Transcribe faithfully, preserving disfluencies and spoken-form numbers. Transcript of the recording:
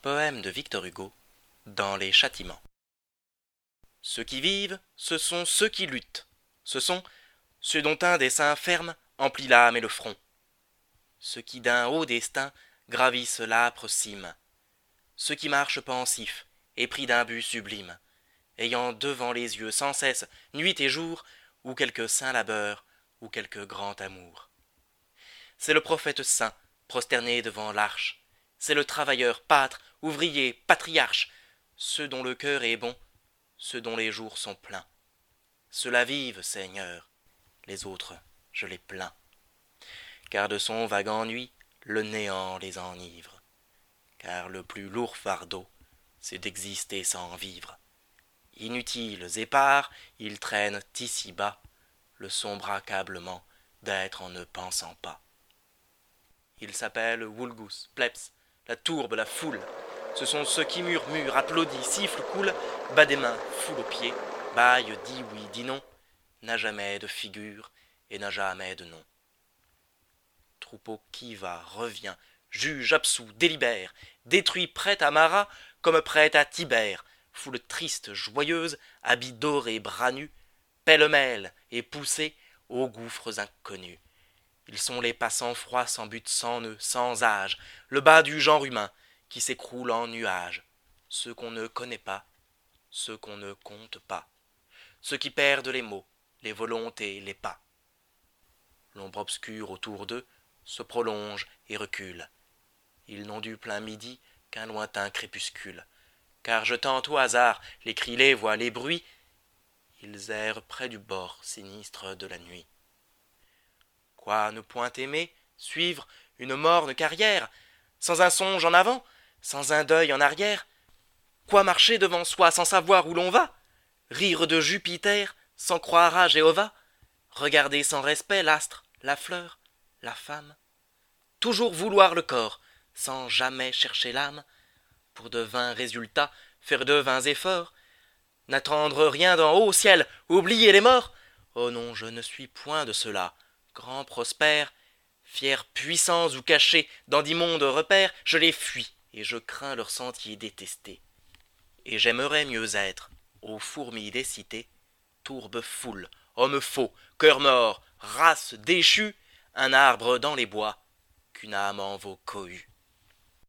Poème de Victor Hugo, dans les châtiments. Ceux qui vivent, ce sont ceux qui luttent. Ce sont ceux dont un dessein ferme emplit l'âme et le front. Ceux qui d'un haut destin gravissent l'âpre cime. Ceux qui marchent pensifs, épris d'un but sublime, ayant devant les yeux sans cesse, nuit et jour, ou quelque saint labeur, ou quelque grand amour. C'est le prophète saint, prosterné devant l'arche. C'est le travailleur, pâtre, ouvrier, patriarche, ceux dont le cœur est bon, ceux dont les jours sont pleins. Ceux-là vivent, Seigneur, les autres, je les plains. Car de son vague ennui, le néant les enivre. Car le plus lourd fardeau, c'est d'exister sans vivre. Inutiles, épars, ils traînent ici-bas le sombre accablement d'être en ne pensant pas. Ils s'appellent Vulgus, Plebs, la tourbe, la foule. Ce sont ceux qui murmurent, applaudissent, sifflent, coulent, bas des mains, foule aux pieds, baille, dit oui, dit non, n'a jamais de figure et n'a jamais de nom. Troupeau qui va, revient, juge, absout, délibère, détruit, prête à Marat comme prête à Tibère, foule triste, joyeuse, habits dorés, bras nus, pêle-mêle et poussés aux gouffres inconnus. Ils sont les passants froids, sans but, sans nœud, sans âge, le bas du genre humain qui s'écroule en nuages, ceux qu'on ne connaît pas, ceux qu'on ne compte pas, ceux qui perdent les mots, les volontés, les pas. L'ombre obscure autour d'eux se prolonge et recule. Ils n'ont du plein midi qu'un lointain crépuscule, car jetant au hasard les cris, les voix, les bruits, ils errent près du bord sinistre de la nuit. Quoi ne point aimer, suivre une morne carrière, sans un songe en avant, sans un deuil en arrière? Quoi marcher devant soi sans savoir où l'on va? Rire de Jupiter sans croire à Jéhovah? Regarder sans respect l'astre, la fleur, la femme? Toujours vouloir le corps, sans jamais chercher l'âme? Pour de vains résultats, faire de vains efforts? N'attendre rien d'en haut au ciel, oublier les morts? Oh non, je ne suis point de ceux-là. Grands prospères, fiers, puissants ou cachés dans d'immondes repères, je les fuis et je crains leurs sentiers détestés. Et j'aimerais mieux être, aux fourmis des cités, tourbe foule, hommes faux, cœurs morts, race déchue, un arbre dans les bois, qu'une âme en vos cohues.